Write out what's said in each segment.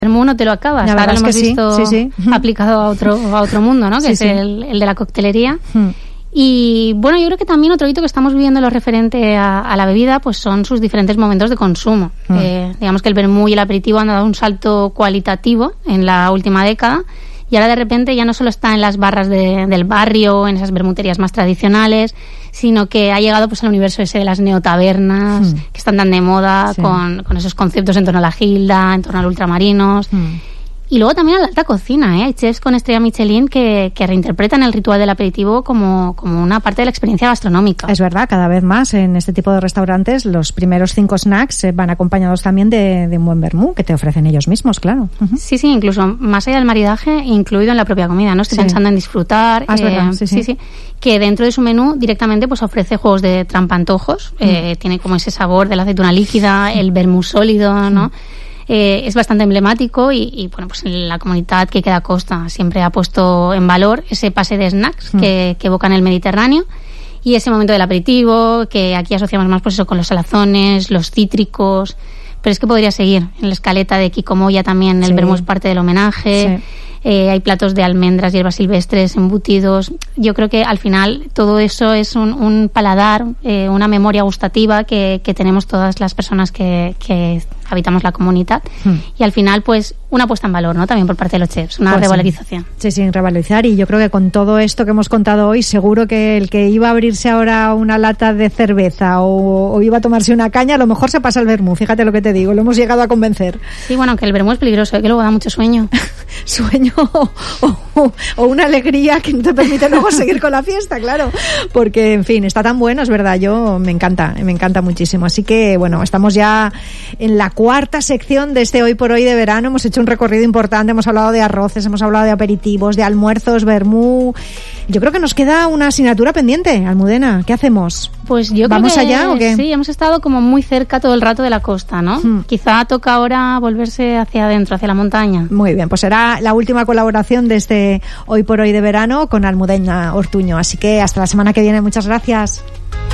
vermú no te lo acabas. Ahora lo hemos visto aplicado a otro mundo, ¿no? Que es el de la coctelería. Y bueno, yo creo que también otro hito que estamos viviendo en lo referente a la bebida, pues son sus diferentes momentos de consumo. Digamos que el vermú y el aperitivo han dado un salto cualitativo en la última década, y ahora de repente ya no solo está en las barras del barrio, en esas vermuterías más tradicionales, sino que ha llegado pues al universo ese de las neotabernas, que están tan de moda, con esos conceptos en torno a la gilda, en torno al ultramarinos. Y luego también a la alta cocina, ¿eh? Hay chefs con estrella Michelin que reinterpretan el ritual del aperitivo como una parte de la experiencia gastronómica. Es verdad, cada vez más en este tipo de restaurantes los primeros 5 snacks van acompañados también de un buen vermú que te ofrecen ellos mismos, claro. Sí, incluso más allá del maridaje, incluido en la propia comida, ¿no? Estoy pensando en disfrutar. Es verdad, sí. Que dentro de su menú directamente pues ofrece juegos de trampantojos, tiene como ese sabor de la aceituna líquida, el vermú sólido, ¿no? Es bastante emblemático y bueno, pues la comunidad que queda Costa siempre ha puesto en valor ese pase de snacks que evocan el Mediterráneo, y ese momento del aperitivo que aquí asociamos más pues eso con los salazones, los cítricos, pero es que podría seguir en la escaleta de Kiko Moya también. El vermú es parte del homenaje. Hay platos de almendras, hierbas silvestres, embutidos. Yo creo que al final todo eso es un paladar, una memoria gustativa que tenemos todas las personas que habitamos la comunidad, y al final pues una puesta en valor, ¿no? También por parte de los chefs, una revalorización. Sí, revalorizar, y yo creo que con todo esto que hemos contado hoy, seguro que el que iba a abrirse ahora una lata de cerveza o iba a tomarse una caña, a lo mejor se pasa el vermú, fíjate lo que te digo, lo hemos llegado a convencer. Sí, bueno, que el vermú es peligroso, que luego da mucho sueño. Sueño o una alegría que no te permite luego seguir con la fiesta, claro, porque en fin, está tan bueno, es verdad, me encanta muchísimo. Así que bueno, estamos ya en la 4ª sección de este Hoy por Hoy de verano. Hemos hecho un recorrido importante, hemos hablado de arroces, hemos hablado de aperitivos, de almuerzos, vermú. Yo creo que nos queda una asignatura pendiente, Almudena, ¿qué hacemos? Pues yo ¿Vamos creo que allá o qué? Sí, hemos estado como muy cerca todo el rato de la costa, ¿no? Quizá toca ahora volverse hacia adentro, hacia la montaña. Muy bien, pues será la última colaboración de este Hoy por Hoy de verano con Almudena Ortuño. Así que hasta la semana que viene. Muchas gracias.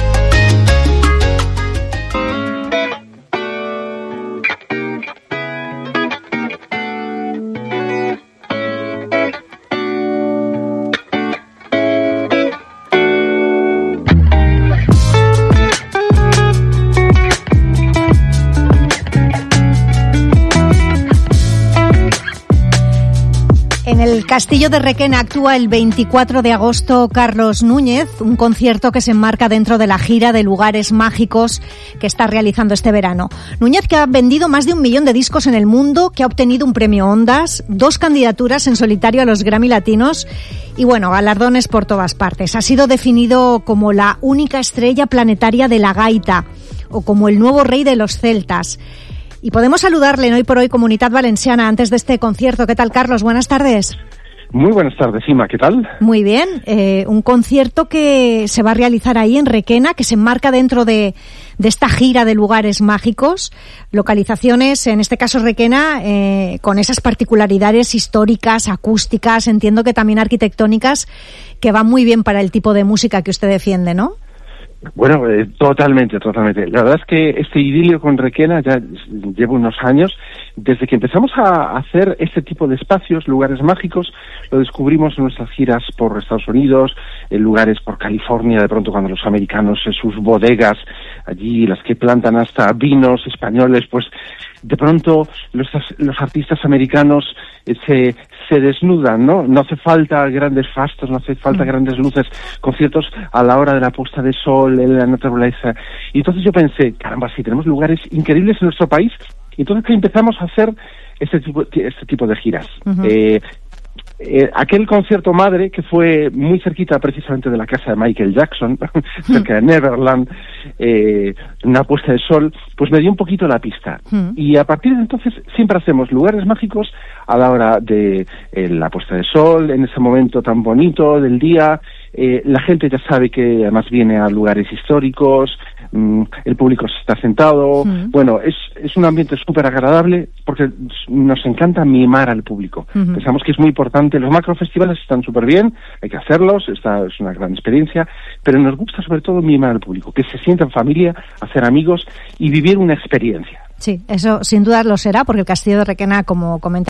En el Castillo de Requena actúa el 24 de agosto Carlos Núñez, un concierto que se enmarca dentro de la gira de lugares mágicos que está realizando este verano. Núñez, que ha vendido más de 1 millón de discos en el mundo, que ha obtenido un premio Ondas, 2 candidaturas en solitario a los Grammy Latinos y bueno, galardones por todas partes. Ha sido definido como la única estrella planetaria de la gaita o como el nuevo rey de los celtas. Y podemos saludarle en Hoy por Hoy Comunitat Valenciana antes de este concierto. ¿Qué tal, Carlos? Buenas tardes. Muy buenas tardes, Ima. ¿Qué tal? Muy bien. Un concierto que se va a realizar ahí en Requena, que se enmarca dentro de esta gira de lugares mágicos, localizaciones, en este caso Requena, con esas particularidades históricas, acústicas, entiendo que también arquitectónicas, que van muy bien para el tipo de música que usted defiende, ¿no? Bueno, totalmente. La verdad es que este idilio con Requena ya lleva unos años. Desde que empezamos a hacer este tipo de espacios, lugares mágicos, lo descubrimos en nuestras giras por Estados Unidos, en lugares por California, de pronto cuando los americanos en sus bodegas, allí las que plantan hasta vinos españoles, pues de pronto los artistas americanos se desnudan, ¿no? No hace falta grandes fastos, no hace falta grandes luces, conciertos a la hora de la puesta de sol, en la naturaleza. Y entonces yo pensé, caramba, sí, tenemos lugares increíbles en nuestro país. Y entonces empezamos a hacer este tipo de giras. Aquel concierto madre, que fue muy cerquita precisamente de la casa de Michael Jackson, cerca de Neverland, una puesta de sol, pues me dio un poquito la pista. Y a partir de entonces siempre hacemos lugares mágicos a la hora de la puesta de sol, en ese momento tan bonito del día, La gente ya sabe que además viene a lugares históricos, el público está sentado. Bueno, es un ambiente súper agradable porque nos encanta mimar al público. Pensamos que es muy importante. Los macrofestivales están súper bien, hay que hacerlos, esta es una gran experiencia, pero nos gusta sobre todo mimar al público, que se sienta en familia, hacer amigos y vivir una experiencia. Sí, eso sin duda lo será, porque el Castillo de Requena, como comenta